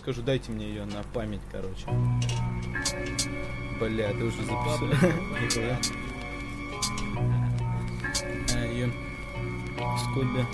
скажу, дайте мне ее на память, короче. Бля, ты уже записал. Нихуя. Ее сколько?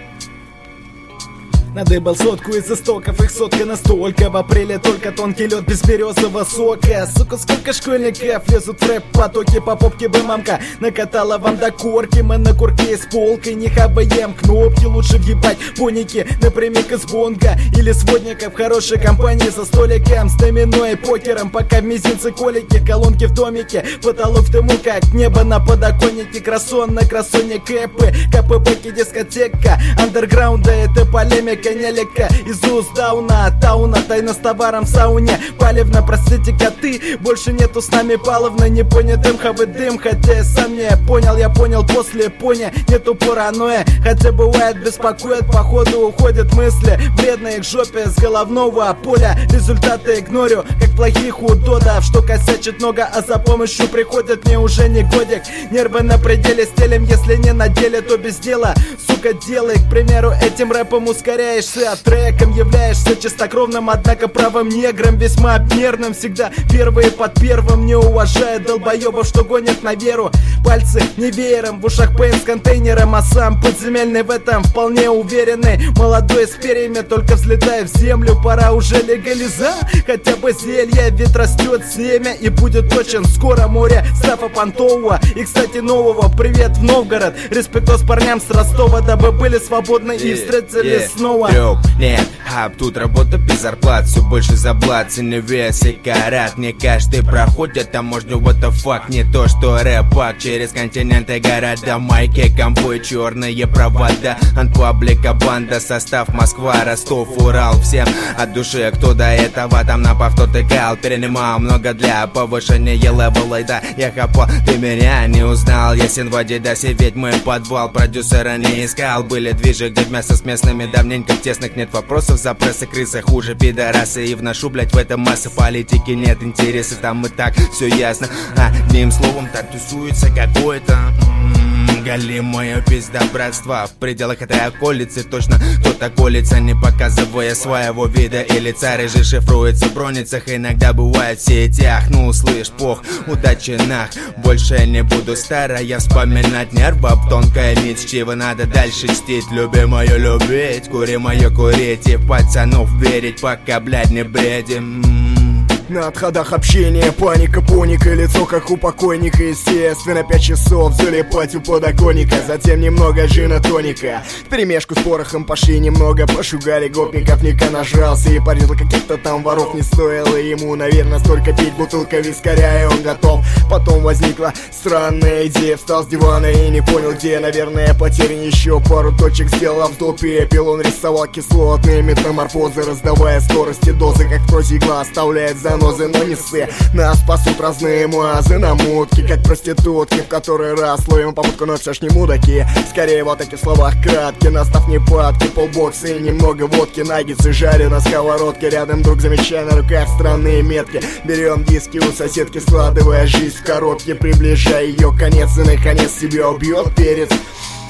Надыбал сотку из истоков, их сотка настолько. В апреле только тонкий лед без березового сока. Сука, сколько школьников лезут в рэп потоки. По попке бы мамка накатала вам до корки. Мы на курке с полкой не хаваем кнопки. Лучше въебать поники напрямик из бонга или сводников хорошей компании за столиком с домино и покером. Пока в мизинце колики, колонки в домике, потолок в дыму, как небо на подоконнике. Крассон на кроссоне кэпы, КПБ дискотека андерграунда, это полемика. Нелека из уст тауна, тайна с товаром в сауне. Палевно, простите, коты, больше нету с нами паловно. Не понятым дым, хотя я сам не понял. Я понял после поня, нету паранойя. Хотя бывает беспокоит, походу уходят мысли вредные к жопе с головного поля. Результаты игнорю, как плохих удодов, что косячит много, а за помощью приходит мне уже не годик. Нервы на пределе, стелем, если не на деле, то без дела. Сука, делай, к примеру, этим рэпом ускоряешься, треком являешься чистокровным, однако правым негром, весьма нервным, всегда первые под первым, не уважая долбоебов, что гонят на веру. Пальцы не веером, в ушах пейн с контейнером, а сам подземельный в этом вполне уверенный. Молодой с перьями, только взлетая в землю, пора уже легализа, хотя бы зелье, ведь растет семя и будет точен скоро море Стафа Понтового и, кстати, нового. Привет в Новгород, респектос парням с Ростова, дабы были свободны и встретились снова. Нет, тут работа без зарплат, все больше заблат, цены вес и карат. Не каждый проходит таможню, what the fuck, не то что рэпак. Через континенты, города, майки, конвой, черные провода, анпаблика, банда, состав Москва, Ростов, Урал. Всем от души, кто до этого там на повтор тыкал, перенимал много для повышения левела. И да, я хапал, ты меня не узнал, ясен в Адидасе, ведь мой подвал продюсера не искал. Были движи, где вместо с местными давненько в тесных нет вопросов, за прессы крысы хуже пидорасы. И вношу, блять, в этом массы политики нет интереса, там и так все ясно. Одним словом, так тусуется какое-то галимое пиздобратство в пределах этой околицы. Точно кто-то колется, не показывая своего вида и лица. Рыжий шифруется в броницах, иногда бывает в сетях. Ну, слышь, пох, удачи нах. Больше не буду старая вспоминать нервов. Тонкая нить, чего надо дальше чтить. Люби мою любить, кури мою курить и в пацанов верить, пока, блядь, не бредим. На отходах общения, паника, поника, лицо как у покойника. Естественно, 5 часов залипать у подоконника. Затем немного джина тоника, вперемешку с порохом пошли немного. Пошугали гопников, Ника нажрался и порезал каких-то там воров. Не стоило ему, наверное, столько пить, бутылка вискаря, и он готов. Потом возникла странная идея, встал с дивана и не понял где. Наверное, потерян еще пару точек, сделал в допе. Пил он, рисовал кислотные метаморфозы, раздавая скорости дозы, как прозе игла оставляет занозы. Но не ссы, нас спасут разные мазы, намутки, как проститутки. В который раз ловим попутку, но все ж не мудаки. Скорее вот эти слова кратки, настав не падки, полбокса и немного водки. Наггетсы жарю на сковородке, рядом друг замечая на руках странные метки. Берем диски у соседки, складывая жизнь в коробке, приближая ее конец и наконец себя убьет перец.